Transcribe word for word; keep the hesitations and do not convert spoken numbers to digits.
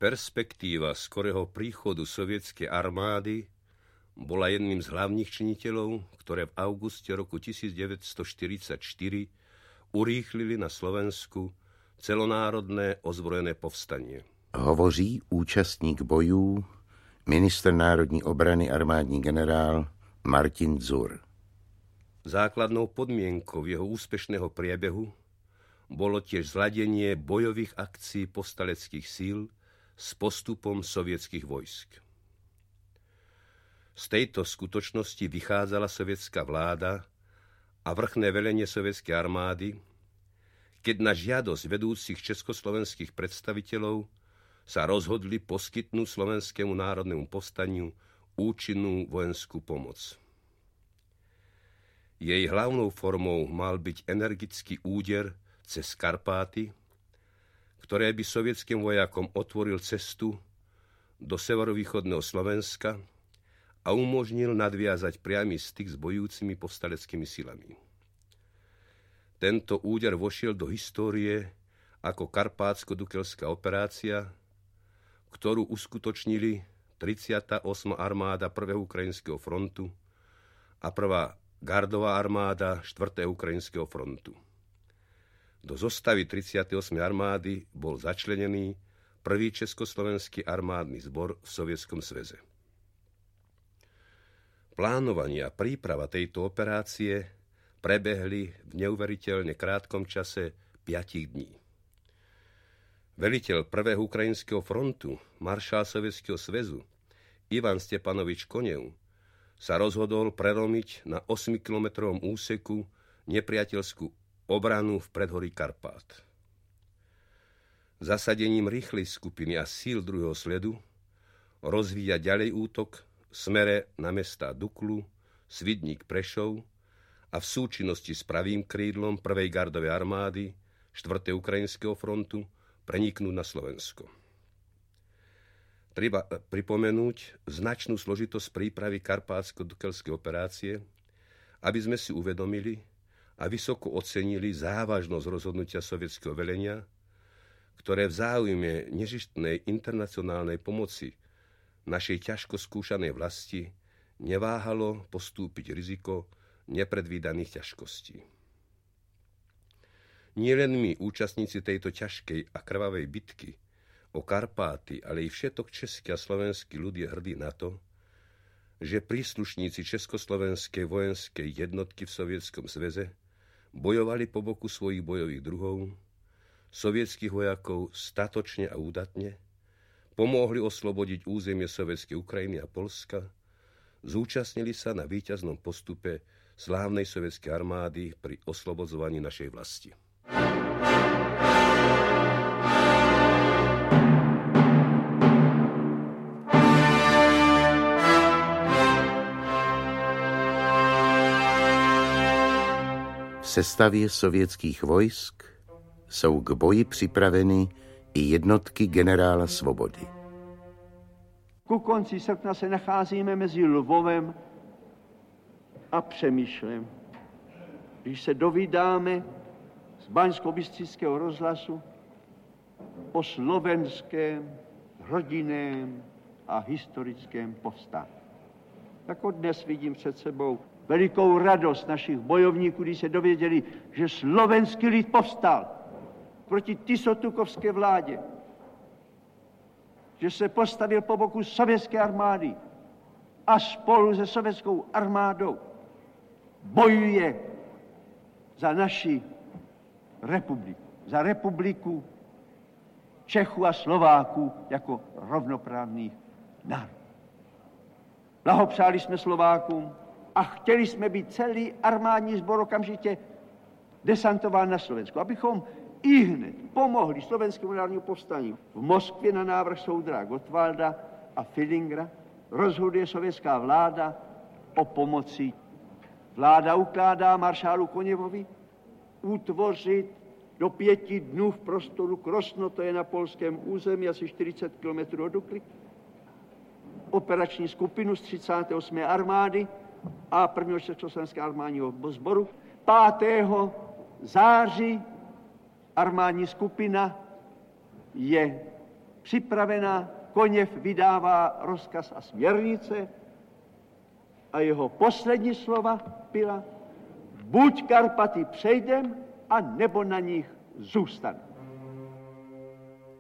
Perspektíva skorého príchodu sovietskej armády bola jedným z hlavných činiteľov, ktoré v auguste roku devätnásťstoštyridsaťštyri urýchlili na Slovensku celonárodné ozbrojené povstanie. Hovoří účastník bojů, ministr národní obrany armádní generál Martin Dzur. Základnou podmienkou jeho úspešného priebehu bolo tiež zladenie bojových akcií povstaleckých síl s postupom sovietských vojsk. Z tejto skutočnosti vychádzala sovietská vláda a vrchné velenie sovietskej armády, keď na žiadosť vedúcich československých predstaviteľov sa rozhodli poskytnúť Slovenskému národnému povstaniu účinnú vojenskú pomoc. Jej hlavnou formou mal byť energický úder cez Karpáty, ktoré by sovietským vojakom otvoril cestu do severovýchodného Slovenska a umožnil nadviazať priamy styk s bojujúcimi povstaleckými silami. Tento úder vošiel do histórie ako Karpátsko-Dukelská operácia, ktorú uskutočnili tridsiata ôsma armáda prvého ukrajinského frontu a prvá gardová armáda štvrtého ukrajinského frontu. Do zostavy tridsiatej ôsmej armády bol začlenený prvý československý armádny zbor v Sovietskom sveze. Plánovanie a príprava tejto operácie prebehli v neuveriteľne krátkom čase piatich dní. Veliteľ prvého ukrajinského frontu, maršál Sovietskeho zväzu Ivan Stepanovič Konev sa rozhodol prelomiť na osemkilometrovom úseku nepriateľskú obranu v predhorí Karpát. Zasadením rýchlej skupiny a síl druhého sledu rozvíja ďalej útok v smere na mestá Duklu, Svidník, Prešov a v súčinnosti s pravým krídlom prvej gardovej armády štvrtého ukrajinského frontu preniknúť na Slovensko. Treba pripomenúť značnú zložitosť prípravy Karpátsko-Dukelskej operácie, aby sme si uvedomili a vysoko ocenili závažnosť rozhodnutia sovietskeho velenia, ktoré v záujme nežištnej internacionálnej pomoci našej ťažko skúšanej vlasti neváhalo postúpiť riziko nepredvídaných ťažkostí. Nielen my, účastníci tejto ťažkej a krvavej bitky o Karpáty, ale i všetok český a slovenský ľud je hrdý na to, že príslušníci československej vojenskej jednotky v Sovietskom zväze bojovali po boku svojich bojových druhov, sovietských vojakov statočne a údatne, pomohli oslobodiť územie sovietskej Ukrajiny a Poľska, zúčastnili sa na víťaznom postupe slávnej sovietskej armády pri oslobodzovaní našej vlasti. V sestavě sovětských vojsk jsou k boji připraveny i jednotky generála Svobody. Ku konci srpna se nacházíme mezi Lvovem a Přemýšlem. Když se dovídáme z Baňskobystrického rozhlasu o slovenském, rodinném a historickém povstání. Jako dnes vidím před sebou velikou radost našich bojovníků, když se dověděli, že slovenský lid povstal proti tisotukovské vládě, že se postavil po boku sovětské armády a spolu se sovětskou armádou bojuje za naši republiku, za republiku Čechů a Slováků jako rovnoprávných národů. Blahopřáli jsme Slovákům a chtěli jsme být celý armádní sbor okamžitě desantován na Slovensku, abychom ihned pomohli Slovenskému národnímu povstání. V Moskvě na návrh soudra Gottwalda a Fillingra rozhoduje sovětská vláda o pomoci. Vláda ukládá maršálu Koněvovi utvořit do pěti dnů v prostoru Krosno, to je na polském území, asi čtyřicet kilometrů od Dukly, operační skupinu z třicáté osmé armády a prvního československého armádního sboru. pátého září armádní skupina je připravená, Koněv vydává rozkaz a směrnice a jeho poslední slova byla: buď Karpaty přejdem, a nebo na nich zůstane.